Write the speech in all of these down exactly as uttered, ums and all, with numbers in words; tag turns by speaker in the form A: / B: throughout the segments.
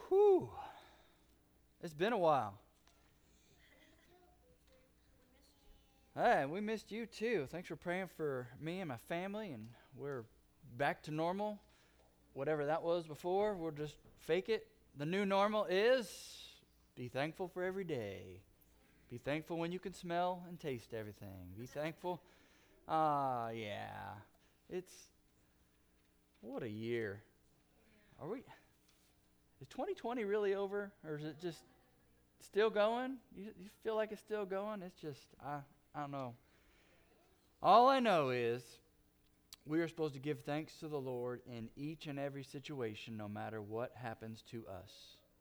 A: Whew. It's been a while. Hey, we missed you too. Thanks for praying for me and my family, and we're back to normal. Whatever that was before, we'll just fake it. The new normal is be thankful for every day. Be thankful when you can smell and taste everything. Be thankful. Ah, yeah. It's, what a year. Are we, is twenty twenty really over, or is it just still going? You, you feel like it's still going? It's just, I, I don't know. All I know is we are supposed to give thanks to the Lord in each and every situation, no matter what happens to us.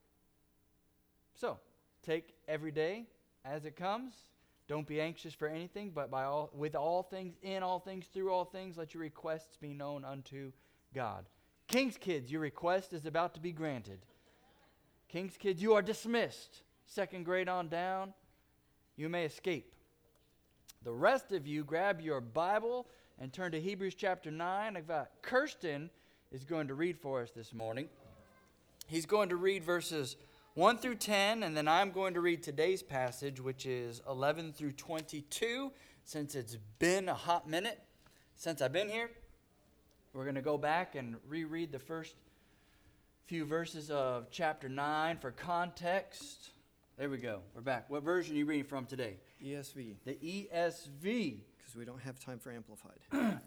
A: So, take every day as it comes. Don't be anxious for anything, but by all, with all things, in all things, through all things, let your requests be known unto God. King's kids, your request is about to be granted. King's kids, you are dismissed. Second grade on down, you may escape. The rest of you, grab your Bible and turn to Hebrews chapter nine. I've got Kirsten is going to read for us this morning. He's going to read verses one through ten, and then I'm going to read today's passage, which is eleven through twenty-two. Since it's been a hot minute since I've been here, we're going to go back and reread the first few verses of chapter nine for context. There we go. We're back. What version are you reading from today?
B: E S V.
A: The E S V.
B: Because we don't have time for Amplified.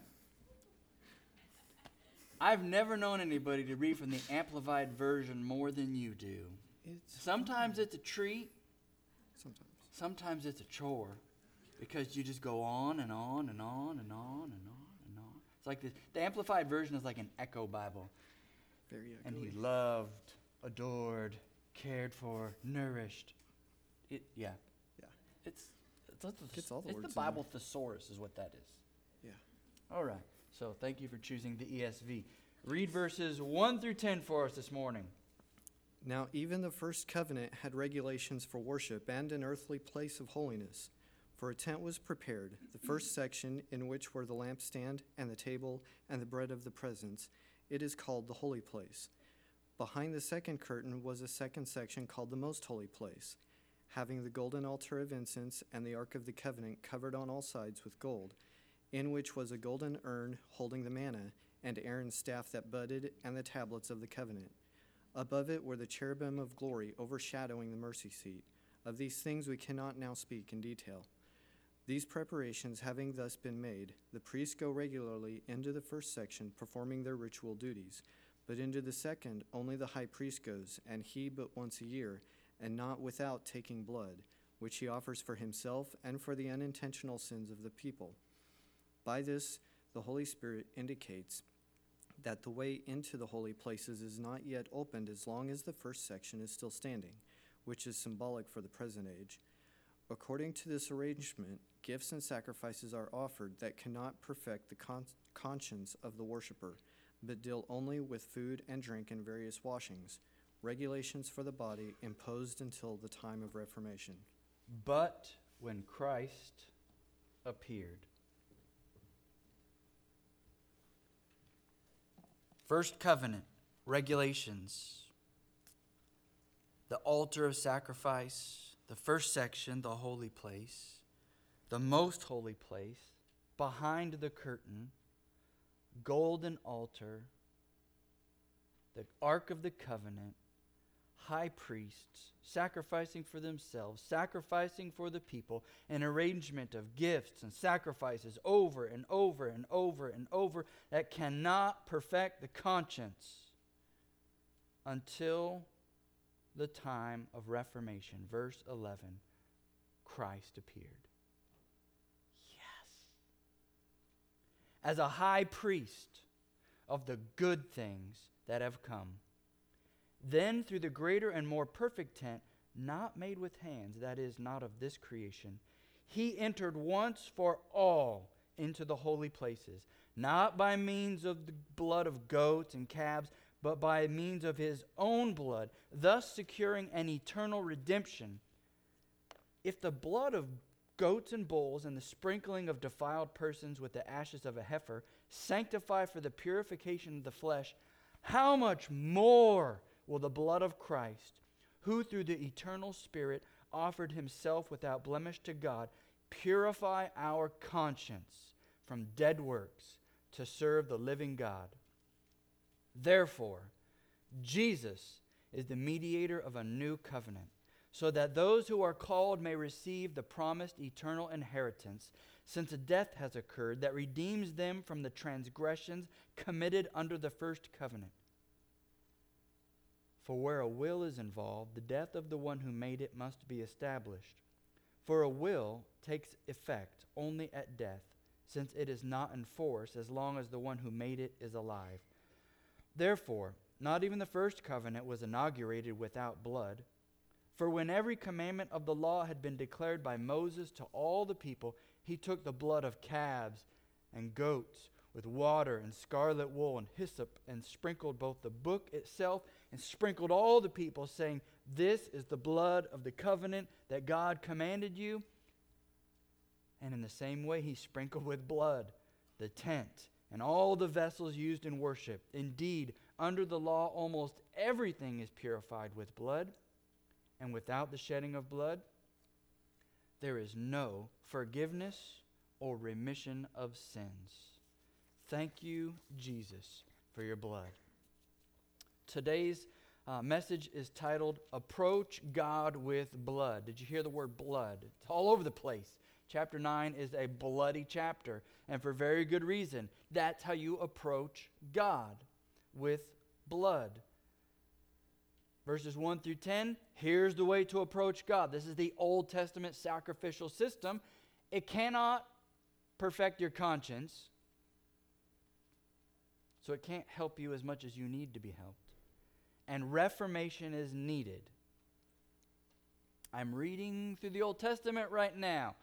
A: I've never known anybody to read from the Amplified version more than you do.
B: It's
A: Sometimes it's a treat.
B: Sometimes.
A: Sometimes it's a chore. Because you just go on and on and on and on and on and on. It's like this. The Amplified version is like an echo Bible.
B: Very echoey.
A: And he loved, adored, cared for, nourished. It, yeah.
B: Yeah.
A: It's it's, it's,
B: Gets all the
A: it's
B: words
A: the
B: in
A: Bible thesaurus is what that is.
B: Yeah.
A: All right. So thank you for choosing the E S V. Read verses one through ten for us this morning.
B: Now even the first covenant had regulations for worship and an earthly place of holiness. For a tent was prepared, the first section in which were the lampstand and the table and the bread of the presence. It is called the holy place. Behind the second curtain was a second section called the most holy place, having the golden altar of incense and the ark of the covenant covered on all sides with gold, in which was a golden urn holding the manna, and Aaron's staff that budded, and the tablets of the covenant. Above it were the cherubim of glory overshadowing the mercy seat. Of these things we cannot now speak in detail. These preparations having thus been made, the priests go regularly into the first section, performing their ritual duties. But into the second only the high priest goes, and he but once a year, and not without taking blood, which he offers for himself and for the unintentional sins of the people. By this, the Holy Spirit indicates that the way into the holy places is not yet opened as long as the first section is still standing, which is symbolic for the present age. According to this arrangement, gifts and sacrifices are offered that cannot perfect the con- conscience of the worshiper, but deal only with food and drink and various washings, regulations for the body imposed until the time of Reformation.
A: But when Christ appeared. First covenant, regulations. The altar of sacrifice. The first section, the holy place. The most holy place. Behind the curtain. Golden altar. The Ark of the Covenant. High priests, sacrificing for themselves, sacrificing for the people, an arrangement of gifts and sacrifices over and over and over and over that cannot perfect the conscience until the time of Reformation. Verse eleven, Christ appeared. Yes. As a high priest of the good things that have come. Then through the greater and more perfect tent, not made with hands, that is, not of this creation, he entered once for all into the holy places, not by means of the blood of goats and calves, but by means of his own blood, thus securing an eternal redemption. If the blood of goats and bulls and the sprinkling of defiled persons with the ashes of a heifer sanctify for the purification of the flesh, how much more will the blood of Christ, who through the eternal Spirit offered himself without blemish to God, purify our conscience from dead works to serve the living God. Therefore, Jesus is the mediator of a new covenant, so that those who are called may receive the promised eternal inheritance, since a death has occurred that redeems them from the transgressions committed under the first covenant. For where a will is involved, the death of the one who made it must be established. For a will takes effect only at death, since it is not in force as long as the one who made it is alive. Therefore, not even the first covenant was inaugurated without blood. For when every commandment of the law had been declared by Moses to all the people, he took the blood of calves and goats with water and scarlet wool and hyssop, and sprinkled both the book itself and sprinkled all the people, saying, "This is the blood of the covenant that God commanded you." And in the same way he sprinkled with blood the tent and all the vessels used in worship. Indeed, under the law almost everything is purified with blood, and without the shedding of blood there is no forgiveness or remission of sins. Thank you, Jesus, for your blood. Today's uh, message is titled, Approach God with Blood. Did you hear the word blood? It's all over the place. Chapter nine is a bloody chapter, and for very good reason. That's how you approach God, with blood. Verses one through ten, here's the way to approach God. This is the Old Testament sacrificial system. It cannot perfect your conscience, so it can't help you as much as you need to be helped. And reformation is needed. I'm reading through the Old Testament right now.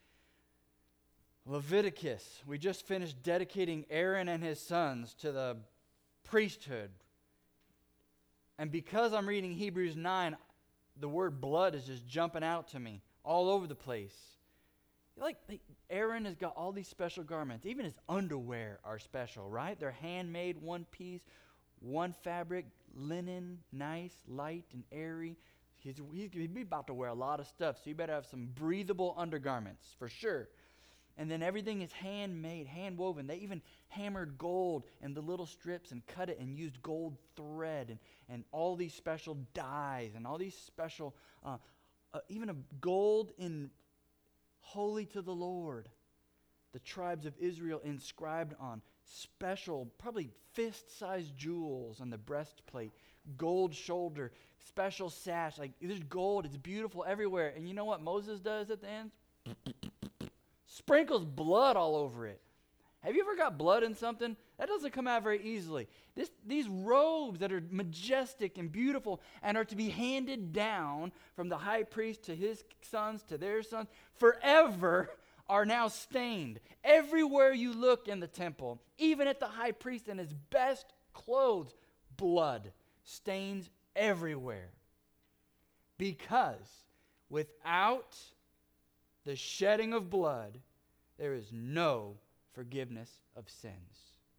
A: Leviticus. We just finished dedicating Aaron and his sons to the priesthood. And because I'm reading Hebrews nine, the word blood is just jumping out to me all over the place. Like, Aaron has got all these special garments. Even his underwear are special, right? They're handmade, one piece, one fabric, linen, nice, light, and airy. He's, he's going to be about to wear a lot of stuff, so you better have some breathable undergarments, for sure. And then everything is handmade, hand-woven. They even hammered gold in the little strips and cut it and used gold thread and, and all these special dyes and all these special, uh, uh, even a gold in holy to the Lord. The tribes of Israel inscribed on special, probably fist-sized jewels on the breastplate, gold shoulder, special sash. Like, there's gold. It's beautiful everywhere. And you know what Moses does at the end? Sprinkles blood all over it. Have you ever got blood in something? That doesn't come out very easily. This, these robes that are majestic and beautiful and are to be handed down from the high priest to his sons, to their sons, forever are now stained. Everywhere you look in the temple, even at the high priest in his best clothes, blood stains everywhere. Because without the shedding of blood, there is no forgiveness of sins.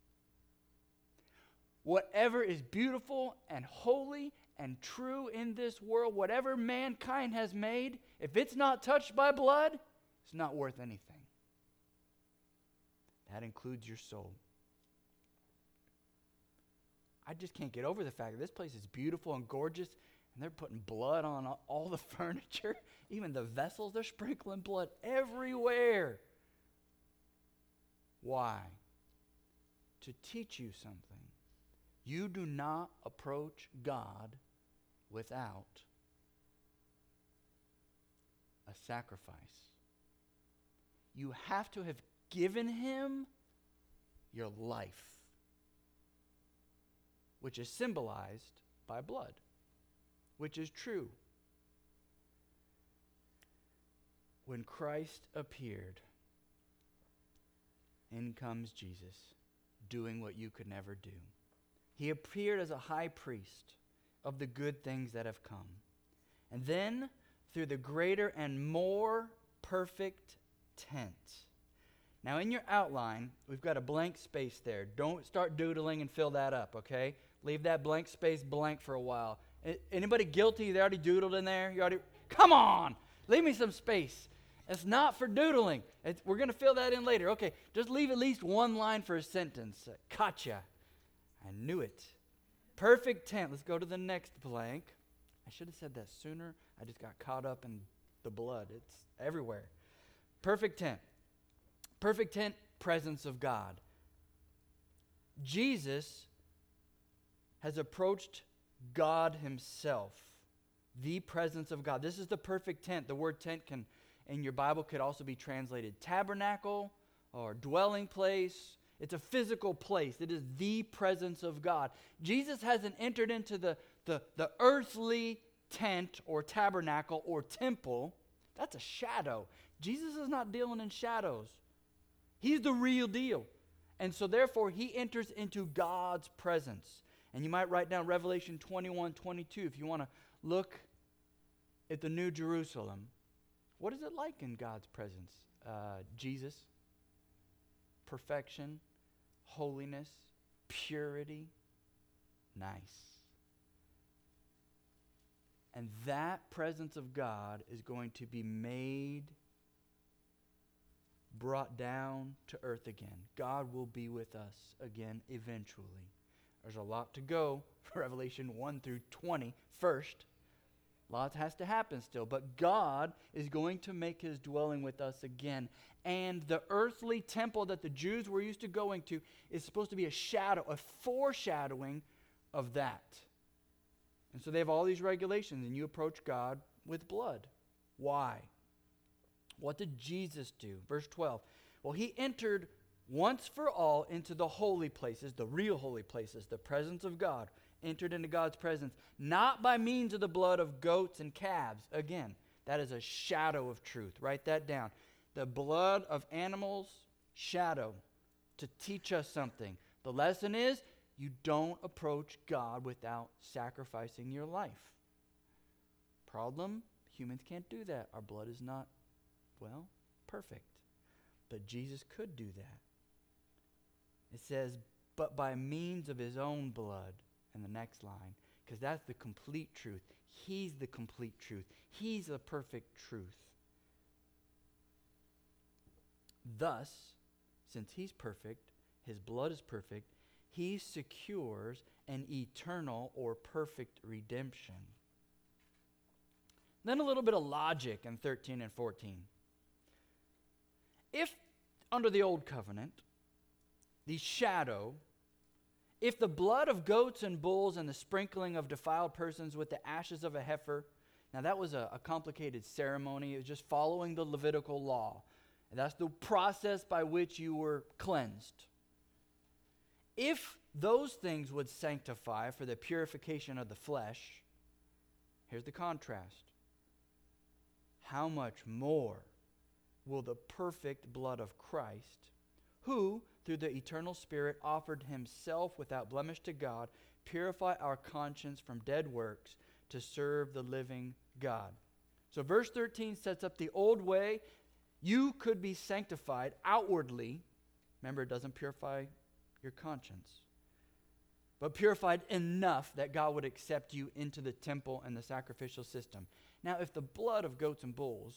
A: Whatever is beautiful and holy and true in this world, whatever mankind has made, if it's not touched by blood, it's not worth anything. That includes your soul. I just can't get over the fact that this place is beautiful and gorgeous, and they're putting blood on all the furniture, even the vessels. They're sprinkling blood everywhere. Why? To teach you something. You do not approach God without a sacrifice. You have to have given him your life, which is symbolized by blood, which is true. When Christ appeared, in comes Jesus, doing what you could never do. He appeared as a high priest of the good things that have come. And then, through the greater and more perfect tent. Now, in your outline, we've got a blank space there. Don't start doodling and fill that up, okay? Leave that blank space blank for a while. A- Anybody guilty? They already doodled in there? You already, come on, leave me some space. It's not for doodling. It's, we're going to fill that in later. Okay, just leave at least one line for a sentence. Gotcha. I knew it. Perfect tense. Let's go to the next blank. I should have said that sooner. I just got caught up in the blood. It's everywhere. Perfect tense. Perfect tense, presence of God. Jesus has approached God himself, the presence of God. This is the perfect tent. The word tent can, in your Bible, could also be translated tabernacle or dwelling place. It's a physical place. It is the presence of God. Jesus hasn't entered into the, the, the earthly tent or tabernacle or temple. That's a shadow. Jesus is not dealing in shadows. He's the real deal. And so therefore, he enters into God's presence. And you might write down Revelation twenty-one, twenty-two if you want to look at the New Jerusalem. What is it like in God's presence? Uh, Jesus, perfection, holiness, purity, nice. And that presence of God is going to be made, brought down to earth again. God will be with us again eventually. There's a lot to go for Revelation one through twenty first. Lots has to happen still, but God is going to make his dwelling with us again. And the earthly temple that the Jews were used to going to is supposed to be a shadow, a foreshadowing of that. And so they have all these regulations, and you approach God with blood. Why? What did Jesus do? Verse twelve. Well, he entered once for all into the holy places, the real holy places, the presence of God, entered into God's presence, not by means of the blood of goats and calves. Again, that is a shadow of truth. Write that down. The blood of animals, shadow, to teach us something. The lesson is, you don't approach God without sacrificing your life. Problem? Humans can't do that. Our blood is not, well, perfect. But Jesus could do that. It says, but by means of his own blood, in the next line, because that's the complete truth. He's the complete truth. He's the perfect truth. Thus, since he's perfect, his blood is perfect, he secures an eternal or perfect redemption. Then a little bit of logic in thirteen and fourteen. If under the old covenant, the shadow, if the blood of goats and bulls and the sprinkling of defiled persons with the ashes of a heifer, now that was a, a complicated ceremony. It was just following the Levitical law. And that's the process by which you were cleansed. If those things would sanctify for the purification of the flesh, here's the contrast. How much more will the perfect blood of Christ, who, through the eternal Spirit, offered himself without blemish to God, purify our conscience from dead works to serve the living God. So verse thirteen sets up the old way. You could be sanctified outwardly. Remember, it doesn't purify your conscience, but purified enough that God would accept you into the temple and the sacrificial system. Now, if the blood of goats and bulls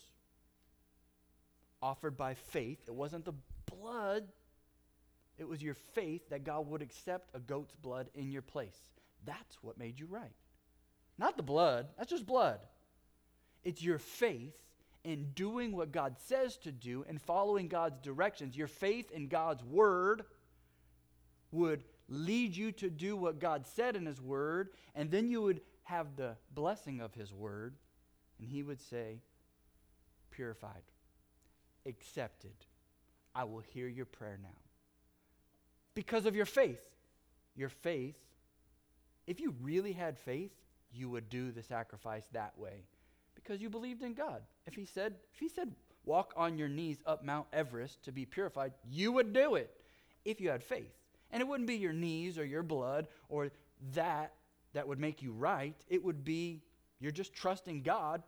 A: offered by faith, it wasn't the blood, it was your faith that God would accept a goat's blood in your place. That's what made you right. Not the blood, that's just blood. It's your faith in doing what God says to do and following God's directions. Your faith in God's word would lead you to do what God said in his word, and then you would have the blessing of his word, and he would say, purified, accepted. I will hear your prayer now. Because of your faith. Your faith, if you really had faith, you would do the sacrifice that way. Because you believed in God. If he said, if he said, walk on your knees up Mount Everest to be purified, you would do it if you had faith. And it wouldn't be your knees or your blood or that that would make you right. It would be you're just trusting God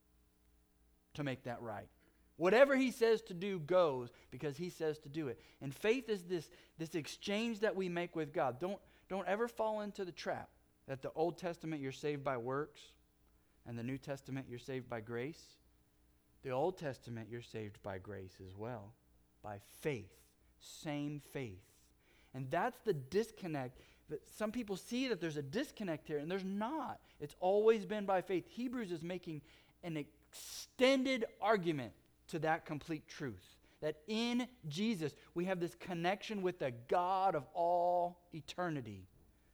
A: to make that right. Whatever he says to do goes because he says to do it. And faith is this, this exchange that we make with God. Don't, don't ever fall into the trap that the Old Testament you're saved by works, and the New Testament you're saved by grace? The Old Testament you're saved by grace as well, by faith, same faith. And that's the disconnect. But some people see that there's a disconnect here, and there's not. It's always been by faith. Hebrews is making an extended argument to that complete truth, that in Jesus we have this connection with the God of all eternity.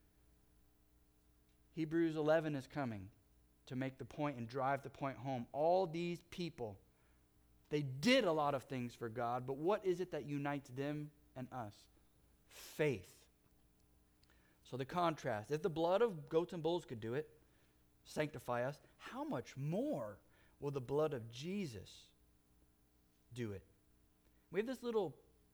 A: Hebrews eleven is coming to make the point and drive the point home. All these people, they did a lot of things for God, but what is it that unites them and us? Faith. So the contrast, if the blood of goats and bulls could do it, sanctify us, how much more will the blood of Jesus do it? We have this little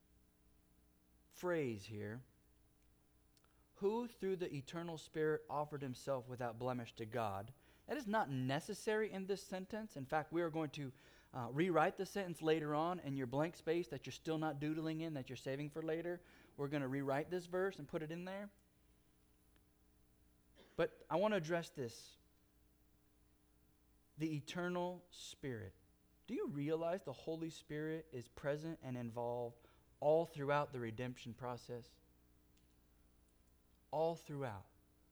A: phrase here, who through the eternal Spirit offered himself without blemish to God. That is not necessary in this sentence. In fact, we are going to uh, rewrite the sentence later on, in your blank space that you're still not doodling in, that you're saving for later. We're going to rewrite this verse and put it in there. But I want to address this. The eternal Spirit. Do you realize the Holy Spirit is present and involved all throughout the redemption process? All throughout.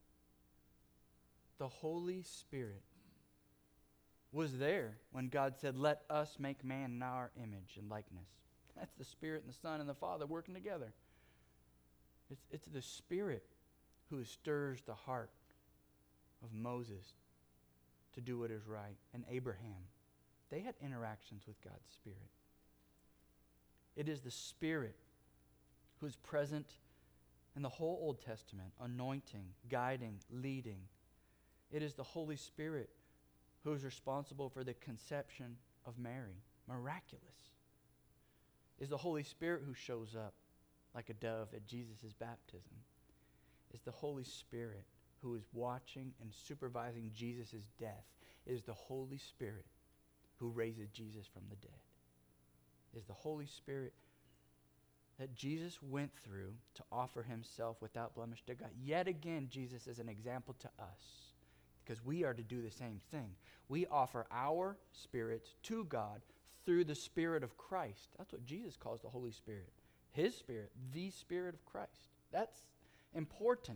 A: The Holy Spirit was there when God said, let us make man in our image and likeness. That's the Spirit and the Son and the Father working together. It's, it's the Spirit who stirs the heart of Moses to do what is right, and Abraham. They had interactions with God's Spirit. It is the Spirit who is present in the whole Old Testament, anointing, guiding, leading. It is the Holy Spirit who is responsible for the conception of Mary. Miraculous. It is the Holy Spirit who shows up like a dove at Jesus' baptism. It's the Holy Spirit who is watching and supervising Jesus' death. It is the Holy Spirit who raises Jesus from the dead. It is the Holy Spirit that Jesus went through to offer himself without blemish to God. Yet again, Jesus is an example to us because we are to do the same thing. We offer our spirits to God through the Spirit of Christ. That's what Jesus calls the Holy Spirit. His Spirit, the Spirit of Christ. That's important.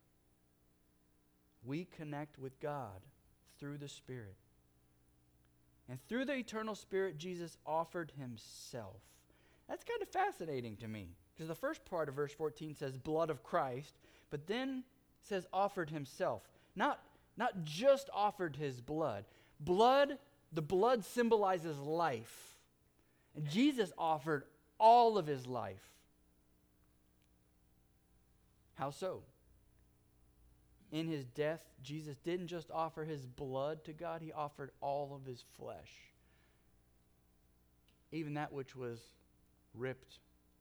A: We connect with God through the Spirit. And through the eternal Spirit, Jesus offered himself. That's kind of fascinating to me, because the first part of verse fourteen says blood of Christ, but then says offered himself. Not, not just offered his blood. Blood, the blood symbolizes life. And Jesus offered all of his life. How so? In his death, Jesus didn't just offer his blood to God, he offered all of his flesh. Even that which was ripped,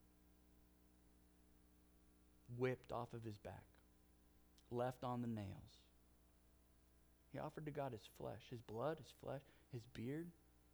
A: whipped off of his back, left on the nails. He offered to God his flesh, his blood, his flesh, his beard.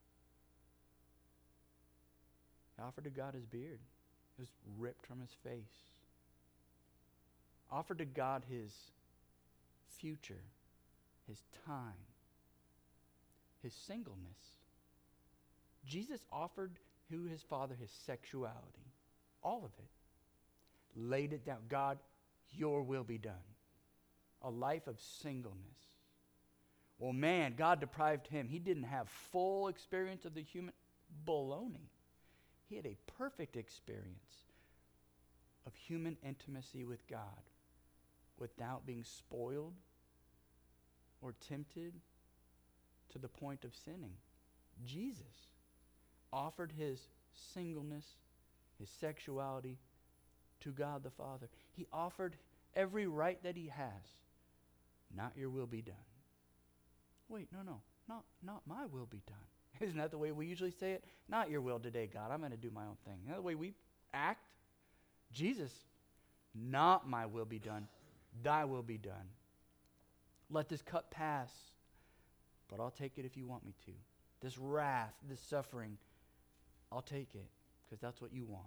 A: He offered to God his beard. It was ripped from his face. Offered to God his future, his time, his singleness. Jesus offered who his Father his sexuality, all of it. Laid it down. God, your will be done. A life of singleness. Well, man, God deprived him. He didn't have full experience of the human baloney. He had a perfect experience of human intimacy with God without being spoiled or tempted to the point of sinning. Jesus offered his singleness, his sexuality to God the Father. He offered every right that he has. Not your will be done. Wait, no, no, not, not my will be done. Isn't that the way we usually say it? Not your will today, God. I'm going to do my own thing. Isn't that the way we act? Jesus, not my will be done. Thy will be done. Let this cup pass, but I'll take it if you want me to. This wrath, this suffering, I'll take it because that's what you want.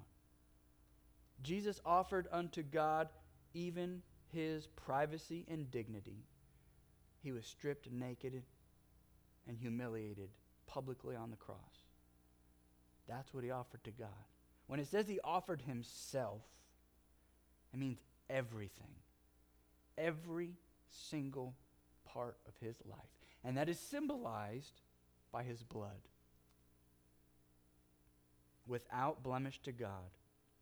A: Jesus offered unto God even his privacy and dignity. he was stripped naked and humiliated publicly on the cross. That's what he offered to God. When it says he offered himself, it means everything. Every single part of his life. And that is symbolized by his blood. Without blemish to God.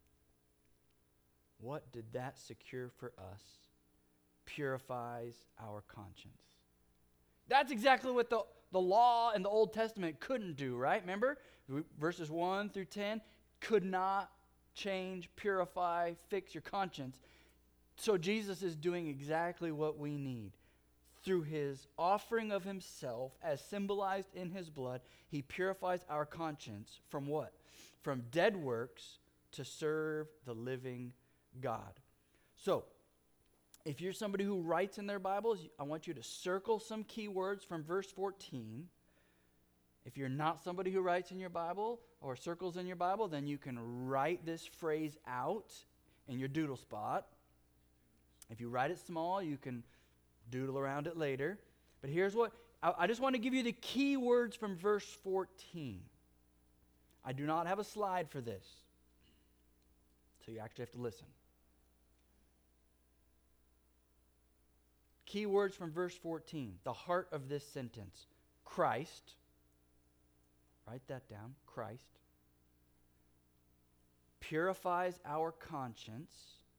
A: What did that secure for us? Purifies our conscience. That's exactly what the, the law in the Old Testament couldn't do, right? Remember? Verses one through ten could not change, purify, fix your conscience. So Jesus is doing exactly what we need. Through his offering of himself, as symbolized in his blood, he purifies our conscience from what? From dead works to serve the living God. So, if you're somebody who writes in their Bibles, I want you to circle some key words from verse fourteen. If you're not somebody who writes in your Bible or circles in your Bible, then you can write this phrase out in your doodle spot. If you write it small, you can doodle around it later. But here's what, I, I just want to give you the key words from verse fourteen. I do not have a slide for this, so you actually have to listen. Key words from verse fourteen, the heart of this sentence. Christ, write that down, Christ, purifies our conscience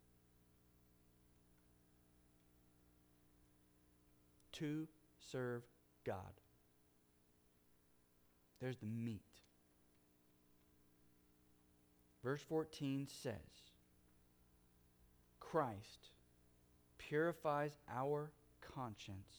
A: to serve God. There's the meat. Verse fourteen says, Christ purifies our conscience,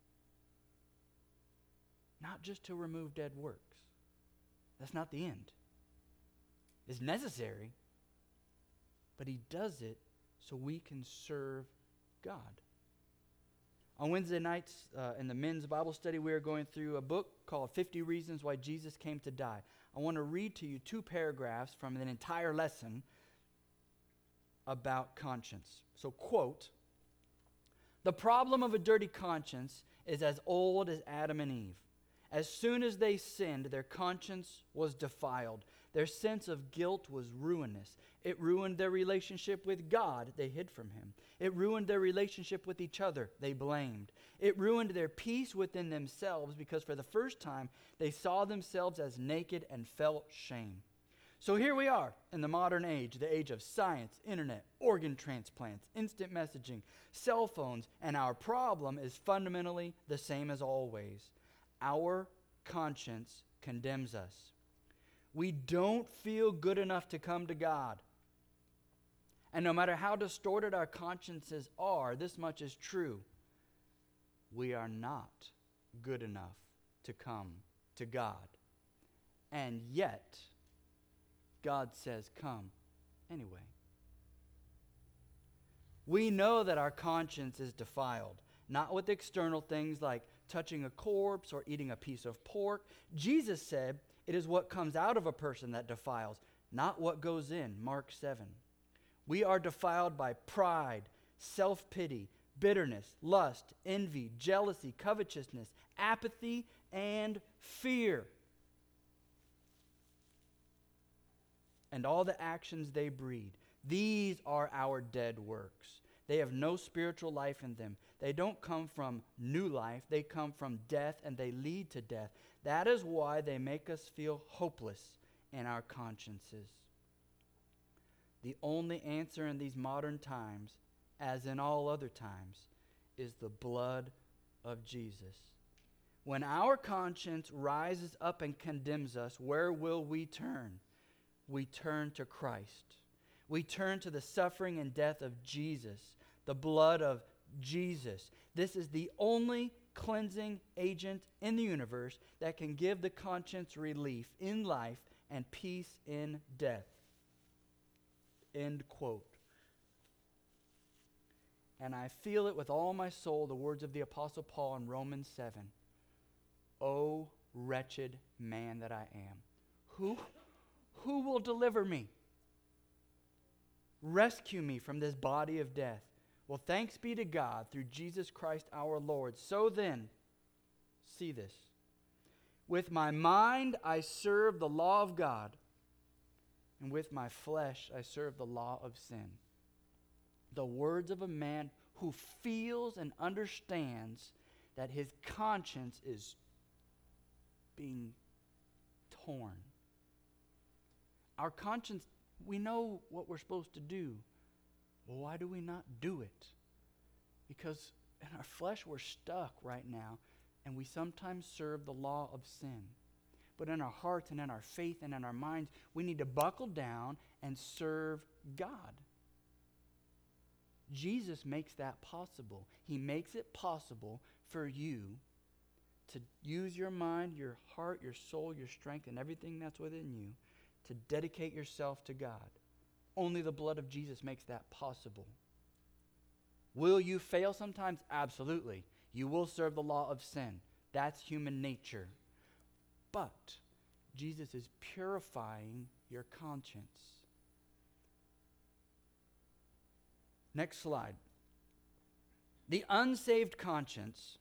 A: not just to remove dead works. That's not the end. It's necessary, but he does it so we can serve God. On Wednesday nights uh, in the men's Bible study, we are going through a book called fifty Reasons Why Jesus Came to Die. I want to read to you two paragraphs from an entire lesson about conscience. So, quote, "The problem of a dirty conscience is as old as Adam and Eve. As soon as they sinned, their conscience was defiled. Their sense of guilt was ruinous. It ruined their relationship with God. They hid from him. It ruined their relationship with each other. They blamed. It ruined their peace within themselves because for the first time, they saw themselves as naked and felt shame. So here we are in the modern age, the age of science, internet, organ transplants, instant messaging, cell phones, and our problem is fundamentally the same as always. Our conscience condemns us. We don't feel good enough to come to God. And no matter how distorted our consciences are, this much is true. We are not good enough to come to God. And yet, God says, come anyway. We know that our conscience is defiled, not with external things like touching a corpse or eating a piece of pork. Jesus said it is what comes out of a person that defiles, not what goes in, Mark seven. We are defiled by pride, self-pity, bitterness, lust, envy, jealousy, covetousness, apathy, and fear. And all the actions they breed. These are our dead works. They have no spiritual life in them. They don't come from new life. They come from death, and they lead to death. That is why they make us feel hopeless in our consciences. The only answer in these modern times, as in all other times, is the blood of Jesus. When our conscience rises up and condemns us, where will we turn? We turn to Christ. We turn to the suffering and death of Jesus, the blood of Jesus. This is the only cleansing agent in the universe that can give the conscience relief in life and peace in death. End quote. And I feel it with all my soul, the words of the Apostle Paul in Romans seven. O wretched man that I am. Who, who will deliver me? Rescue me from this body of death. Well, thanks be to God through Jesus Christ our Lord. So then, see this. With my mind I serve the law of God, and with my flesh I serve the law of sin. The words of a man who feels and understands that his conscience is being torn. Our conscience, we know what we're supposed to do. Well, why do we not do it? Because in our flesh we're stuck right now, and we sometimes serve the law of sin. But in our hearts and in our faith and in our minds, we need to buckle down and serve God. Jesus makes that possible. He makes it possible for you to use your mind, your heart, your soul, your strength, and everything that's within you to dedicate yourself to God. Only the blood of Jesus makes that possible. Will you fail sometimes? Absolutely. You will serve the law of sin. That's human nature. But Jesus is purifying your conscience. Next slide. The unsaved conscience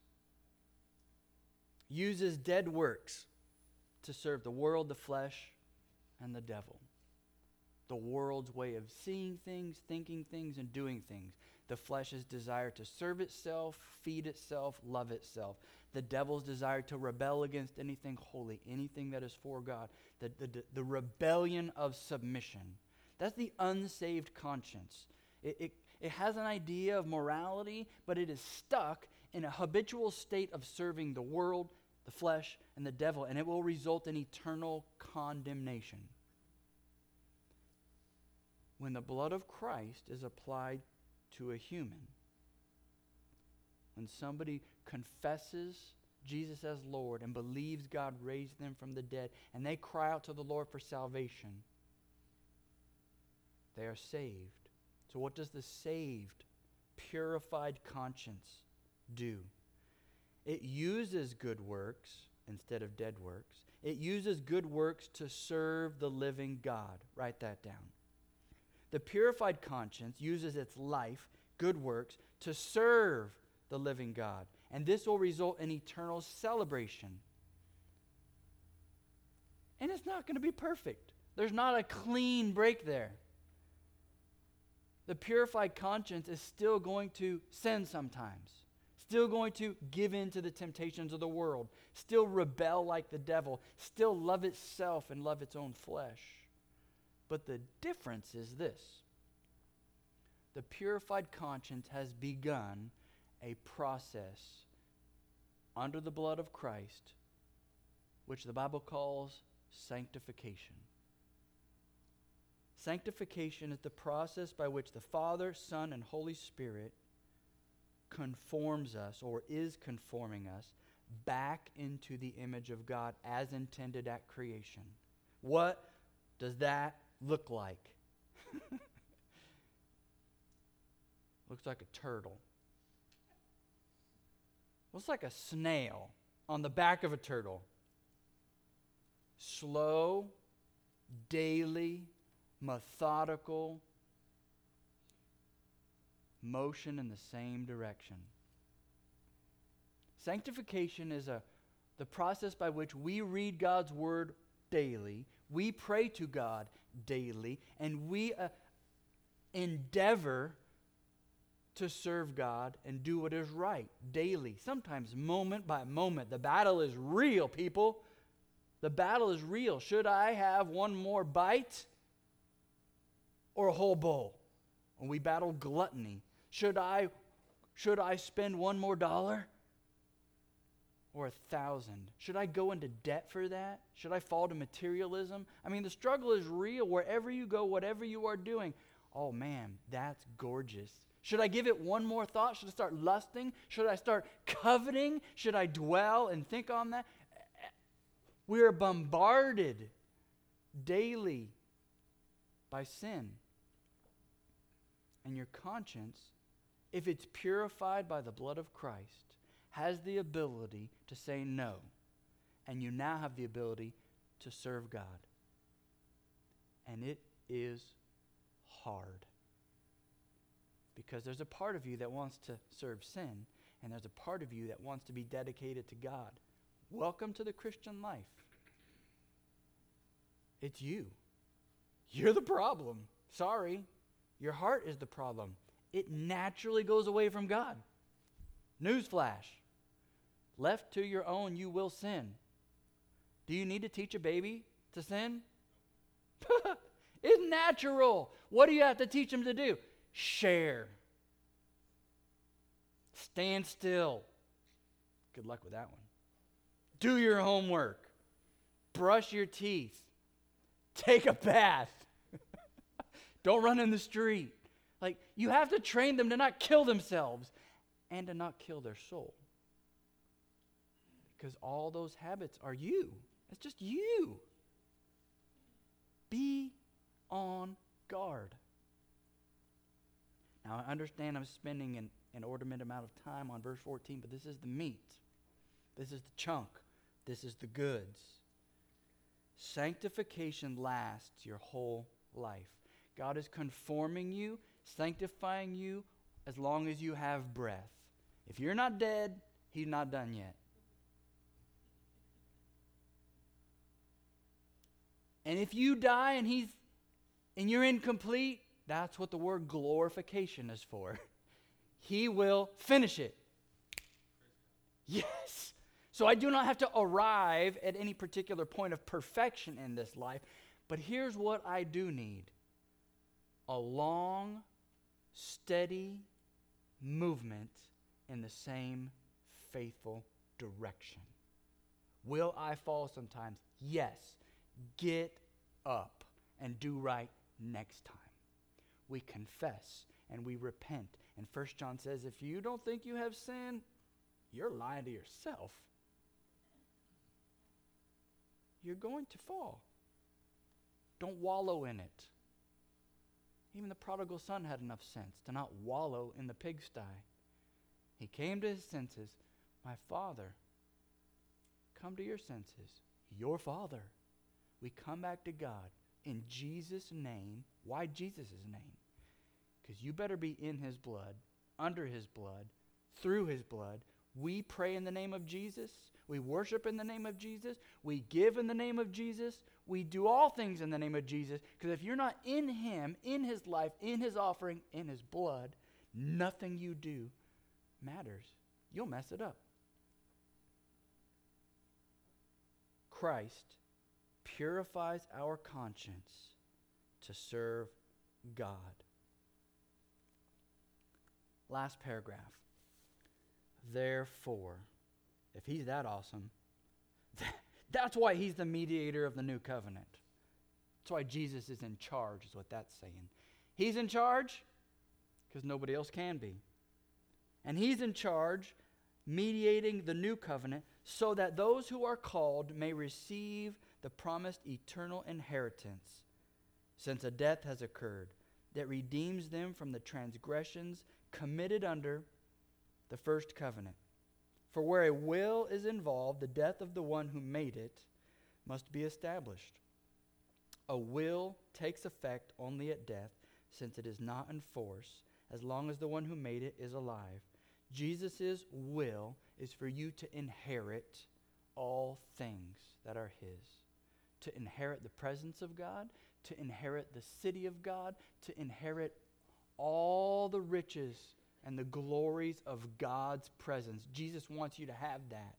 A: uses dead works to serve the world, the flesh, and the devil. The world's way of seeing things, thinking things, and doing things. The flesh's desire to serve itself, feed itself, love itself. The devil's desire to rebel against anything holy, anything that is for God. The, the, the rebellion of submission. That's the unsaved conscience. It, it, it has an idea of morality, but it is stuck in a habitual state of serving the world, the flesh, and the devil, and it will result in eternal condemnation. When the blood of Christ is applied to a human, when somebody confesses Jesus as Lord and believes God raised them from the dead, and they cry out to the Lord for salvation, they are saved. So what does the saved, purified conscience do? It uses good works instead of dead works. It uses good works to serve the living God. Write that down. The purified conscience uses its life, good works, to serve the living God. And this will result in eternal celebration. And it's not going to be perfect. There's not a clean break there. The purified conscience is still going to sin sometimes. Still going to give in to the temptations of the world. Still rebel like the devil. Still love itself and love its own flesh. But the difference is this. The purified conscience has begun a process under the blood of Christ, which the Bible calls sanctification. Sanctification is the process by which the Father, Son, and Holy Spirit conforms us, or is conforming us, back into the image of God as intended at creation. What does that look like? Looks like a turtle. Looks like a snail on the back of a turtle. Slow, daily, methodical motion in the same direction. Sanctification is a the process by which we read God's word daily, we pray to God daily, and we uh, endeavor to serve God and do what is right daily, sometimes moment by moment. The battle is real, people. The battle is real. Should I have one more bite or a whole bowl? And we battle gluttony. Should I, should I spend one more dollar or a thousand? Should I go into debt for that? Should I fall to materialism? I mean, the struggle is real wherever you go, whatever you are doing. Oh man, that's gorgeous. Should I give it one more thought? Should I start lusting? Should I start coveting? Should I dwell and think on that? We are bombarded daily by sin. And your conscience, if it's purified by the blood of Christ, has the ability to say no. And you now have the ability to serve God. And it is hard. Because there's a part of you that wants to serve sin, and there's a part of you that wants to be dedicated to God. Welcome to the Christian life. It's you. You're the problem. Sorry. Your heart is the problem. It naturally goes away from God. Newsflash. Left to your own, you will sin. Do you need to teach a baby to sin? It's natural. What do you have to teach them to do? Share. Stand still. Good luck with that one. Do your homework. Brush your teeth. Take a bath. Don't run in the street. Like, you have to train them to not kill themselves and to not kill their soul. Because all those habits are you. It's just you. Be on guard. Now, I understand I'm spending an inordinate amount of time on verse fourteen, but this is the meat. This is the chunk. This is the goods. Sanctification lasts your whole life. God is conforming you, sanctifying you as long as you have breath. If you're not dead, He's not done yet. And if you die and he's and you're incomplete, that's what the word glorification is for. He will finish it. Yes. So I do not have to arrive at any particular point of perfection in this life, but here's what I do need. A long, steady movement in the same faithful direction. Will I fall sometimes? Yes. Get up and do right next time. We confess and we repent. And First John says, if you don't think you have sin, you're lying to yourself. You're going to fall. Don't wallow in it. Even the prodigal son had enough sense to not wallow in the pigsty. He came to his senses. My father, come to your senses. Your father. We come back to God in Jesus' name. Why Jesus' name? Because you better be in his blood, under his blood, through his blood. We pray in the name of Jesus. We worship in the name of Jesus. We give in the name of Jesus. We do all things in the name of Jesus. Because if you're not in him, in his life, in his offering, in his blood, nothing you do matters. You'll mess it up. Christ purifies our conscience to serve God. Last paragraph. Therefore, if he's that awesome, that's why he's the mediator of the new covenant. That's why Jesus is in charge, is what that's saying. He's in charge because nobody else can be. And he's in charge mediating the new covenant so that those who are called may receive the promised eternal inheritance, since a death has occurred that redeems them from the transgressions committed under the first covenant. For where a will is involved, the death of the one who made it must be established. A will takes effect only at death, since it is not in force as long as the one who made it is alive. Jesus' will is for you to inherit all things that are his. To inherit the presence of God, to inherit the city of God, to inherit all the riches and the glories of God's presence. Jesus wants you to have that.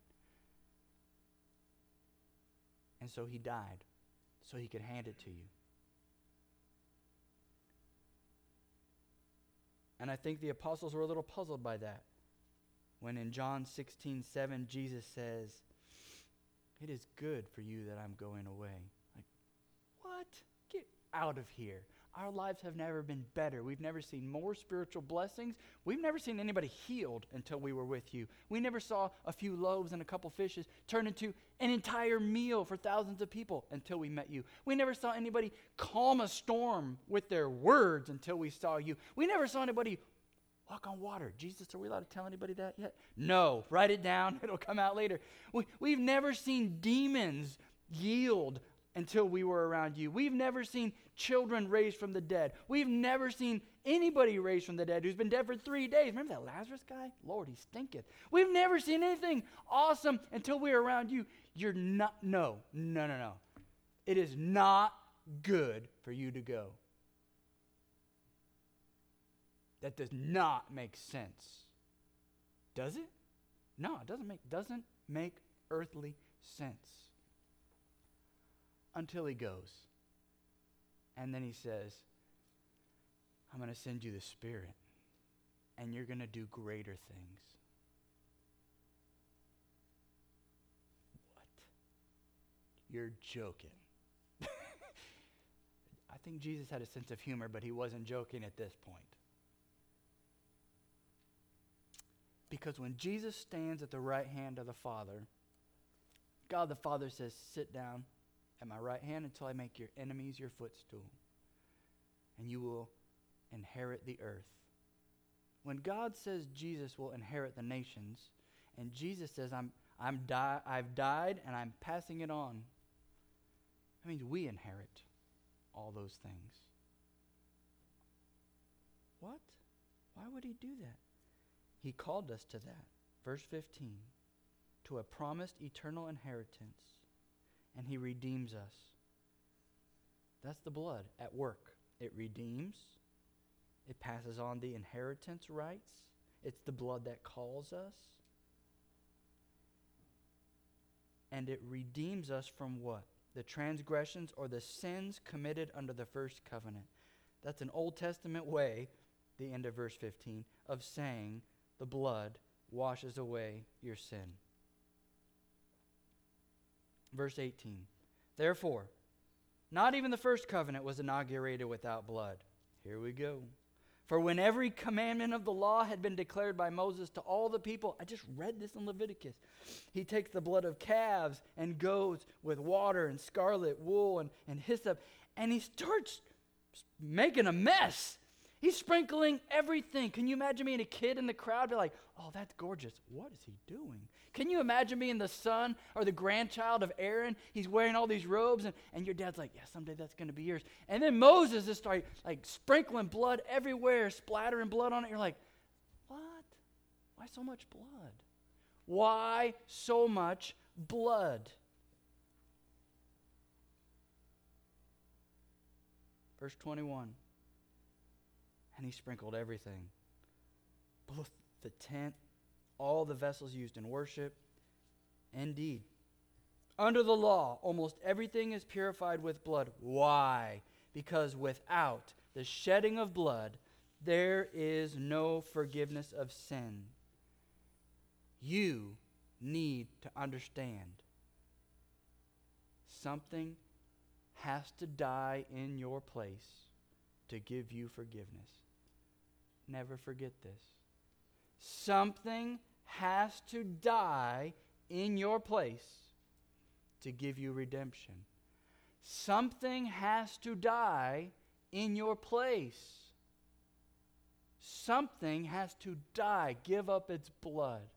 A: And so he died, so he could hand it to you. And I think the apostles were a little puzzled by that. When in John sixteen seven, Jesus says, it is good for you that I'm going away. Like, what? Get out of here. Our lives have never been better. We've never seen more spiritual blessings. We've never seen anybody healed until we were with you. We never saw a few loaves and a couple fishes turn into an entire meal for thousands of people until we met you. We never saw anybody calm a storm with their words until we saw you. We never saw anybody walk on water. Jesus, are we allowed to tell anybody that yet? No. Write it down. It'll come out later. We, we've never seen demons yield until we were around you. We've never seen children raised from the dead. We've never seen anybody raised from the dead who's been dead for three days. Remember that Lazarus guy? Lord, he stinketh. We've never seen anything awesome until we were around you. You're not, no, no, no, no. It is not good for you to go. That does not make sense. Does it? No, it doesn't make, doesn't make earthly sense. Until he goes. And then he says, I'm going to send you the Spirit, and you're going to do greater things. What? You're joking. I think Jesus had a sense of humor, but he wasn't joking at this point. Because when Jesus stands at the right hand of the Father, God the Father says, sit down at my right hand until I make your enemies your footstool, and you will inherit the earth. When God says Jesus will inherit the nations, and Jesus says, I'm, I'm di- I've died and I'm passing it on, that means we inherit all those things. What? Why would he do that? He called us to that. Verse fifteen, to a promised eternal inheritance, and he redeems us. That's the blood at work. It redeems. It passes on the inheritance rights. It's the blood that calls us. And it redeems us from what? The transgressions or the sins committed under the first covenant. That's an Old Testament way, the end of verse fifteen, of saying the blood washes away your sin. Verse eighteen, therefore, not even the first covenant was inaugurated without blood. Here we go. For when every commandment of the law had been declared by Moses to all the people, I just read this in Leviticus, he takes the blood of calves and goats with water and scarlet wool and, and hyssop, and he starts making a mess. He's sprinkling everything. Can you imagine being a kid in the crowd? Be like, oh, that's gorgeous. What is he doing? Can you imagine being the son or the grandchild of Aaron? He's wearing all these robes, and, and your dad's like, yeah, someday that's going to be yours. And then Moses just started like sprinkling blood everywhere, splattering blood on it. You're like, what? Why so much blood? Why so much blood? Verse twenty-one. And he sprinkled everything, both the tent, all the vessels used in worship. Indeed, under the law, almost everything is purified with blood. Why? Because without the shedding of blood, there is no forgiveness of sin. You need to understand something has to die in your place to give you forgiveness. Never forget this. Something has to die in your place to give you redemption. Something has to die in your place. Something has to die, give up its blood,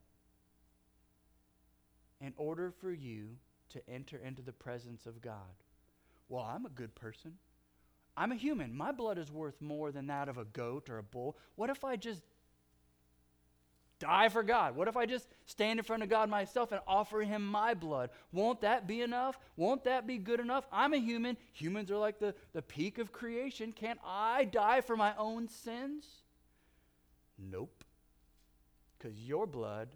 A: in order for you to enter into the presence of God. Well, I'm a good person. I'm a human. My blood is worth more than that of a goat or a bull. What if I just die for God? What if I just stand in front of God myself and offer him my blood? Won't that be enough? Won't that be good enough? I'm a human. Humans are like the, the peak of creation. Can't I die for my own sins? Nope. Because your blood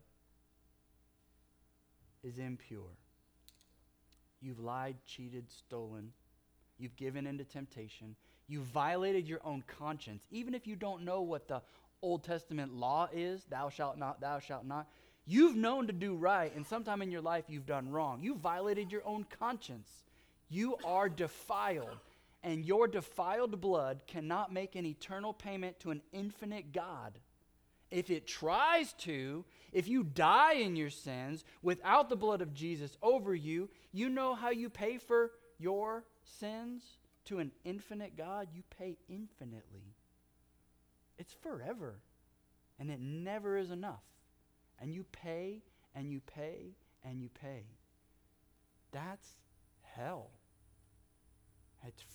A: is impure. You've lied, cheated, stolen. You've given into temptation. You've violated your own conscience. Even if you don't know what the Old Testament law is, thou shalt not, thou shalt not, you've known to do right, and sometime in your life you've done wrong. You violated your own conscience. You are defiled, and your defiled blood cannot make an eternal payment to an infinite God. If it tries to, if you die in your sins without the blood of Jesus over you, you know how you pay for your sins to an infinite God? You pay infinitely. It's forever, and it never is enough. And you pay, and you pay, and you pay. That's hell.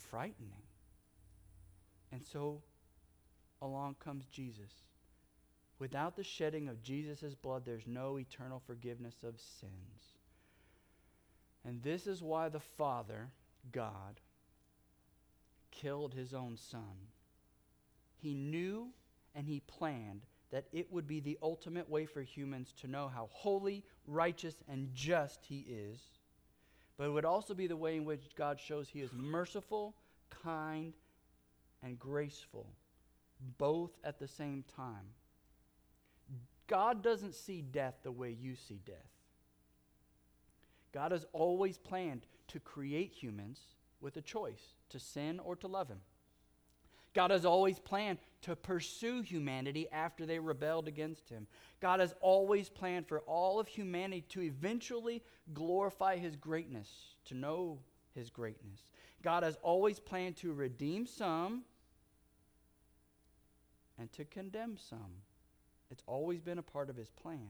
A: frightening. And so along comes Jesus. Without the shedding of Jesus' blood, there's no eternal forgiveness of sins. And this is why the Father, God, killed his own Son. He knew and he planned that it would be the ultimate way for humans to know how holy, righteous, and just he is. But it would also be the way in which God shows he is merciful, kind, and graceful, both at the same time. God doesn't see death the way you see death. God has always planned to create humans with a choice, to sin or to love him. God has always planned to pursue humanity after they rebelled against him. God has always planned for all of humanity to eventually glorify his greatness, to know his greatness. God has always planned to redeem some and to condemn some. It's always been a part of his plan.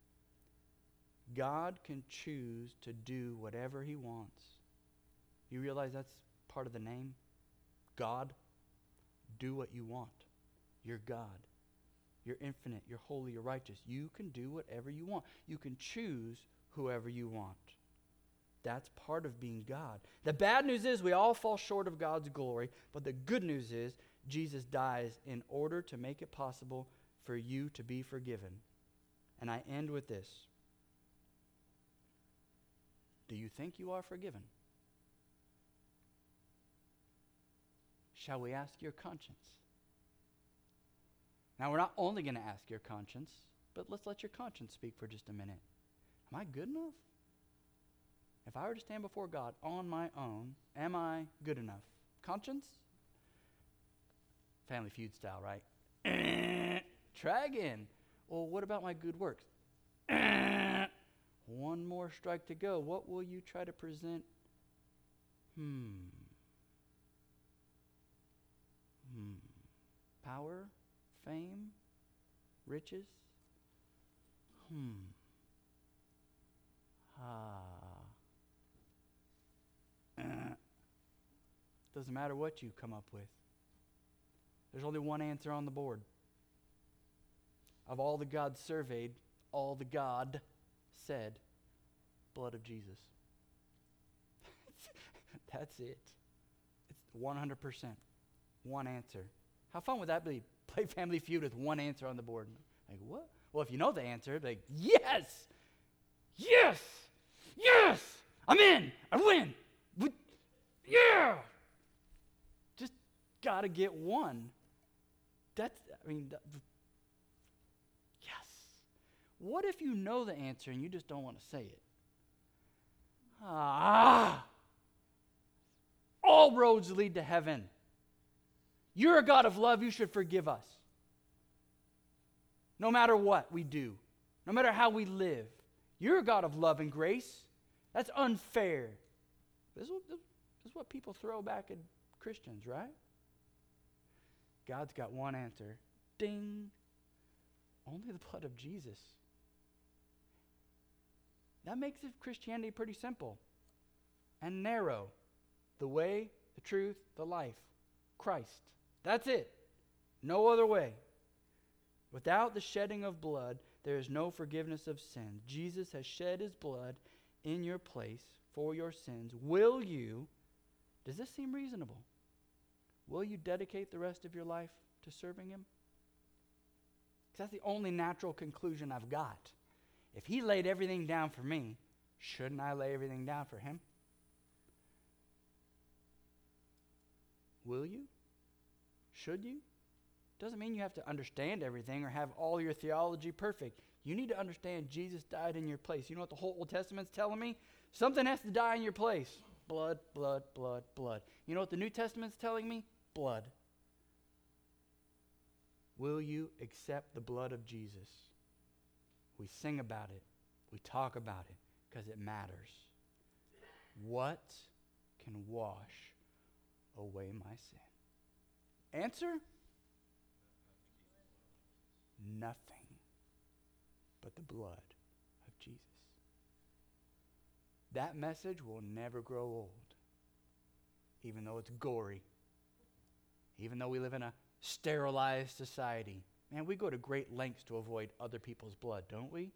A: God can choose to do whatever he wants. You realize that's part of the name? God. Do what you want. You're God. You're infinite. You're holy. You're righteous. You can do whatever you want. You can choose whoever you want. That's part of being God. The bad news is we all fall short of God's glory, but the good news is Jesus dies in order to make it possible for you to be forgiven. And I end with this. Do you think you are forgiven? Shall we ask your conscience? Now, we're not only going to ask your conscience, but let's let your conscience speak for just a minute. Am I good enough? If I were to stand before God on my own, am I good enough? Conscience? Family Feud style, right? Try again. Well, what about my good works? One more strike to go. What will you try to present? Hmm. Hmm. Power? Fame? Riches? Hmm. Ah. Uh. Doesn't matter what you come up with. There's only one answer on the board. Of all the gods surveyed, all the God said, blood of Jesus. That's it. It's one hundred percent. One answer. How fun would that be? Play Family Feud with one answer on the board. Like, what? Well, if you know the answer, like, yes! Yes! Yes! I'm in! I win! We, yeah! Just gotta get one. That's, I mean, that, yes. What if you know the answer and you just don't want to say it? Ah! All roads lead to heaven. You're a God of love. You should forgive us. No matter what we do, no matter how we live. You're a God of love and grace. That's unfair. This is what, this is what people throw back at Christians, right? God's got one answer. Ding. Only the blood of Jesus. That makes it Christianity pretty simple and narrow. The way, the truth, the life. Christ. That's it. No other way. Without the shedding of blood, there is no forgiveness of sins. Jesus has shed his blood in your place for your sins. Will you, does this seem reasonable? Will you dedicate the rest of your life to serving him? Because that's the only natural conclusion I've got. If he laid everything down for me, shouldn't I lay everything down for him? Will you? Should you? Doesn't mean you have to understand everything or have all your theology perfect. You need to understand Jesus died in your place. You know what the whole Old Testament's telling me? Something has to die in your place. Blood, blood, blood, blood. You know what the New Testament's telling me? Blood. Will you accept the blood of Jesus? We sing about it. We talk about it because it matters. What can wash away my sin? Answer? Nothing but the blood of Jesus. That message will never grow old. even though it's gory, even though we live in a sterilized society. Man, we go to great lengths to avoid other people's blood, don't we?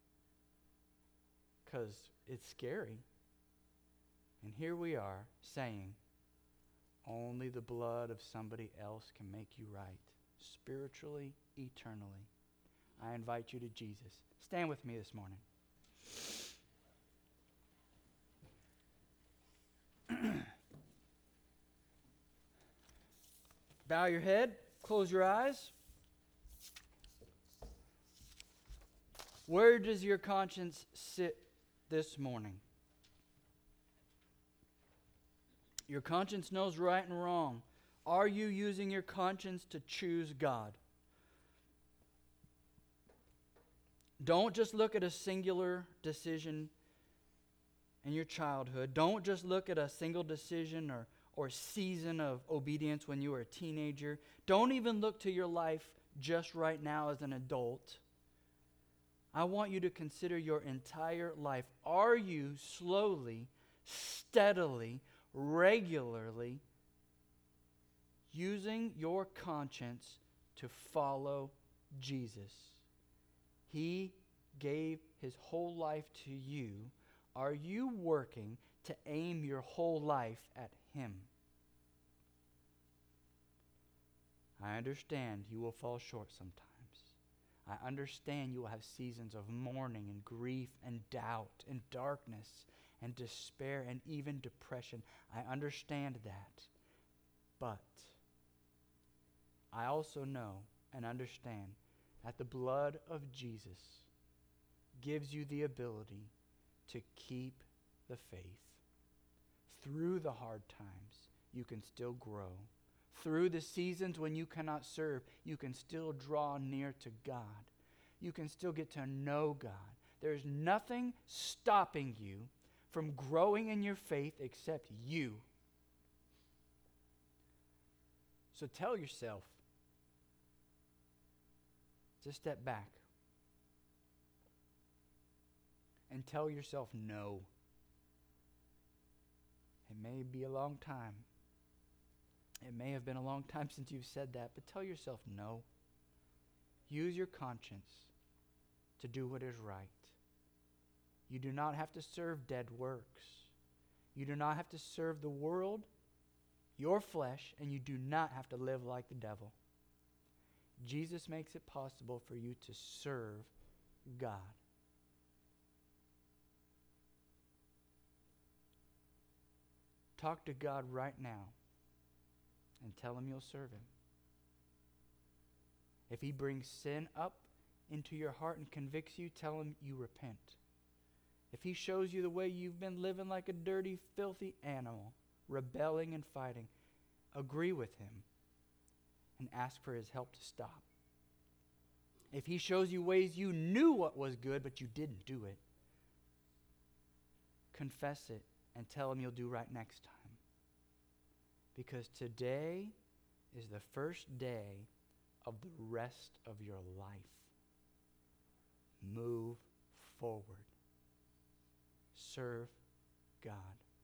A: Because it's scary. And here we are saying, only the blood of somebody else can make you right, spiritually, eternally. I invite you to Jesus. Stand with me this morning. Bow your head, close your eyes. Where does your conscience sit this morning? Your conscience knows right and wrong. Are you using your conscience to choose God? Don't just look at a singular decision in your childhood. Don't just look at a single decision or, or season of obedience when you were a teenager. Don't even look to your life just right now as an adult. I want you to consider your entire life. Are you slowly, steadily, regularly using your conscience to follow Jesus? He gave his whole life to you. Are you working to aim your whole life at him? I understand you will fall short sometimes. I understand you will have seasons of mourning and grief and doubt and darkness and despair and even depression. I understand that. But I also know and understand that the blood of Jesus gives you the ability to keep the faith. Through the hard times, you can still grow. Through the seasons when you cannot serve, you can still draw near to God. You can still get to know God. There's nothing stopping you from growing in your faith except you. So tell yourself, just step back and tell yourself no. It may be a long time. It may have been a long time since you've said that, but tell yourself no. Use your conscience to do what is right. You do not have to serve dead works. You do not have to serve the world, your flesh, and you do not have to live like the devil. Jesus makes it possible for you to serve God. Talk to God right now and tell him you'll serve him. If he brings sin up into your heart and convicts you, tell him you repent. If he shows you the way you've been living like a dirty, filthy animal, rebelling and fighting, agree with him and ask for his help to stop. If he shows you ways you knew what was good but you didn't do it, confess it and tell him you'll do right next time. Because today is the first day of the rest of your life. Move forward. Serve God.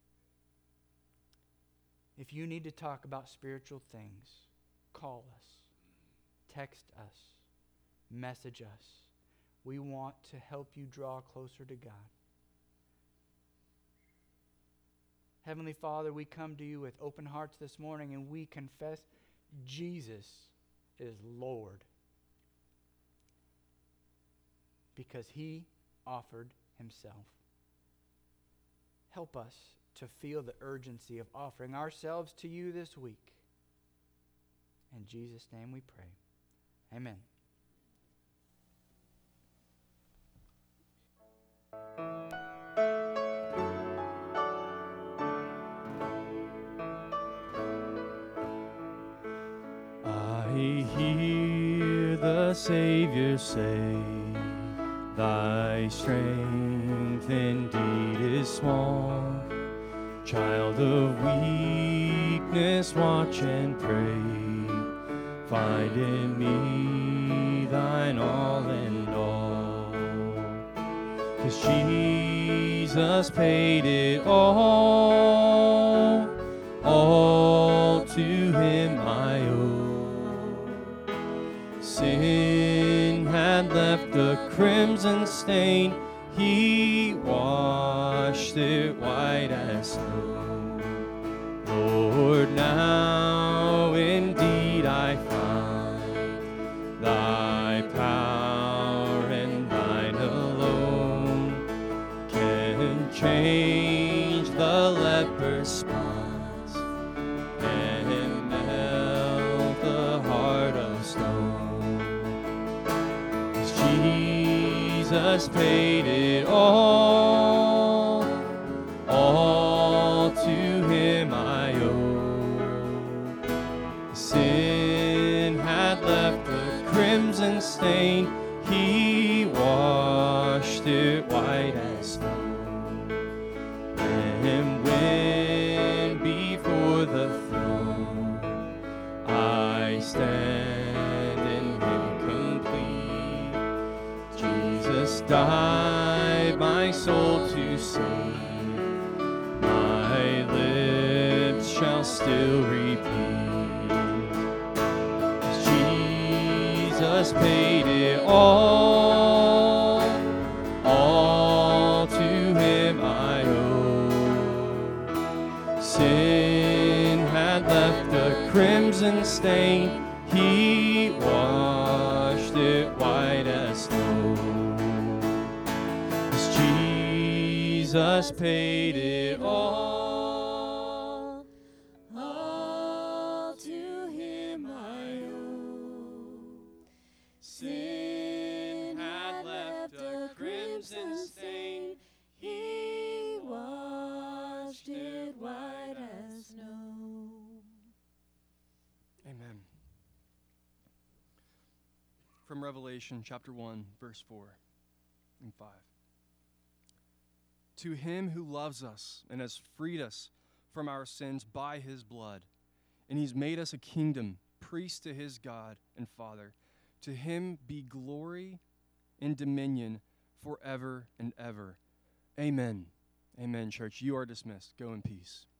A: If you need to talk about spiritual things, call us, text us, message us. We want to help you draw closer to God. Heavenly Father, we come to you with open hearts this morning and we confess Jesus is Lord because he offered himself. Help us to feel the urgency of offering ourselves to you this week. In Jesus' name we pray. Amen.
C: I hear the Savior say, thy strength indeed is small. Child of weakness, watch and pray. Find in me thine all and all. 'Cause Jesus paid it all, all. crimson stain, he washed it white as snow. Lord, now indeed I find thy power and thine alone can change the leper's spots and melt the heart of stone. 'Cause Jesus paid it all, all to him I owe. Sin had left a crimson stain, he washed it white as snow. And when before the throne I stand in him complete, Jesus died my soul to save, my lips shall still repeat. 'Cause Jesus paid it all, all to him I owe. Sin had left a crimson stain, he washed it white as snow. 'Cause Jesus paid it all, all to him I owe. Sin had left a crimson stain, he washed it white as snow. Amen. From Revelation chapter one, verse four and five. To him who loves us and has freed us from our sins by his blood, and he's made us a kingdom, priest to his God and Father. To him be glory and dominion forever and ever. Amen. Amen, church. You are dismissed. Go in peace.